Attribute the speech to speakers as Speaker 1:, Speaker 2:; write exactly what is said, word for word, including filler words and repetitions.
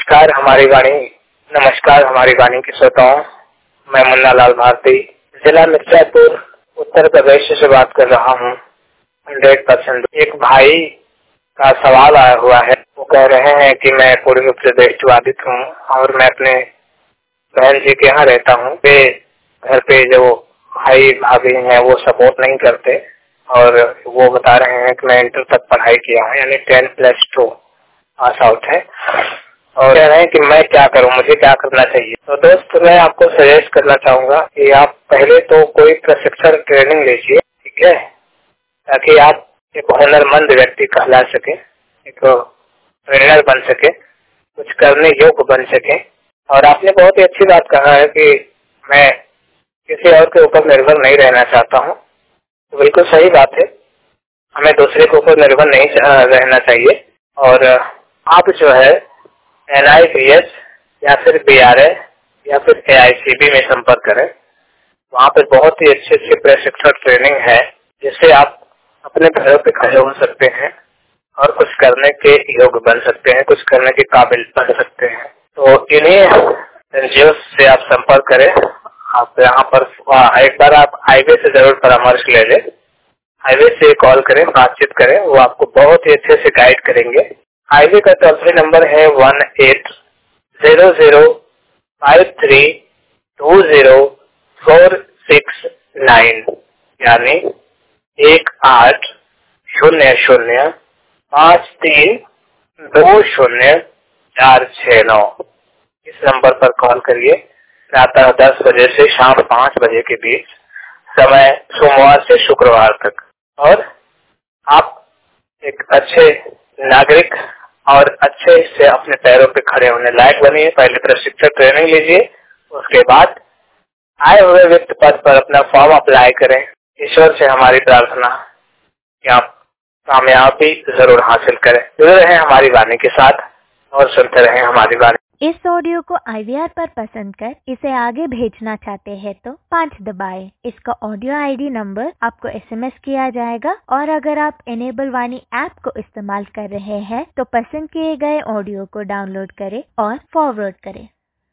Speaker 1: नमस्कार हमारी वाणी नमस्कार हमारी वाणी के श्रोताओं। मैं मुन्ना लाल भारती जिला मिर्जापुर उत्तर प्रदेश से बात कर रहा हूँ। हंड्रेड परसेंट एक भाई का सवाल आया हुआ है। वो कह रहे हैं कि मैं पूर्ण रूप से देशवादित हूँ और मैं अपने बहन जी के यहाँ रहता हूँ। वे घर पे जो भाई भाभी हैं वो सपोर्ट नहीं करते और वो बता रहे हैं कि मैं इंटर तक पढ़ाई किया हूँ, यानी ten plus two pass out है, और कह रहे हैं कि मैं क्या करूं, मुझे क्या करना चाहिए। तो दोस्त, मैं आपको सजेस्ट करना चाहूंगा कि आप पहले तो कोई प्रशिक्षण ट्रेनिंग लीजिए, ठीक है, ताकि आप एक हुनरमंद व्यक्ति कहला सके, एक ट्रेनर बन सके, कुछ करने योग्य बन सके। और आपने बहुत ही अच्छी बात कहा है कि मैं किसी और के ऊपर निर्भर नहीं रहना चाहता हूँ। तो बिल्कुल सही बात है, हमें दूसरे के ऊपर निर्भर नहीं रहना चाहिए। और आप जो है एन आई पी एस या फिर बी आर ए या फिर ए आई सी बी में संपर्क करें। वहाँ पे बहुत ही अच्छी अच्छी प्रशिक्षण ट्रेनिंग है, जिससे आप अपने पैरों पे खड़े हो सकते हैं और कुछ करने के योग्य बन सकते हैं, कुछ करने के काबिल बन सकते हैं। तो इन्हीं एन जी ओ से आप संपर्क करें। आप यहाँ पर एक बार आप हाईवे से जरूर परामर्श ले लें, हाईवे से कॉल करें, बातचीत करें, वो आपको बहुत ही अच्छे से गाइड करेंगे। हाईवे का टोल फ्री नंबर है one eight zero zero five three two zero four six nine, यानी एक आठ शून्य शून्य पाँच तीन दो शून्य चार छः नौ। इस नंबर पर कॉल करिए। प्रातः दस बजे से शाम पाँच बजे के बीच, समय सोमवार से शुक्रवार तक। और आप एक अच्छे नागरिक और अच्छे से अपने पैरों पे खड़े होने लायक बनिए। पहले प्रशिक्षण ट्रेनिंग लीजिए, उसके बाद आए हुए वित्त पद पर अपना फॉर्म अप्लाई करें। ईश्वर से हमारी प्रार्थना कि आप कामयाबी जरूर हासिल करें। जुड़े रहें हमारी वाणी के साथ और सुनते रहें हमारी वाणी।
Speaker 2: इस ऑडियो को आई वी आर पर पसंद कर इसे आगे भेजना चाहते हैं तो पाँच दबाएं। इसका ऑडियो आई डी नंबर आपको एस एम एस किया जाएगा, और अगर आप इनेबल वाणी ऐप को इस्तेमाल कर रहे हैं तो पसंद किए गए ऑडियो को डाउनलोड करें और फॉरवर्ड करें।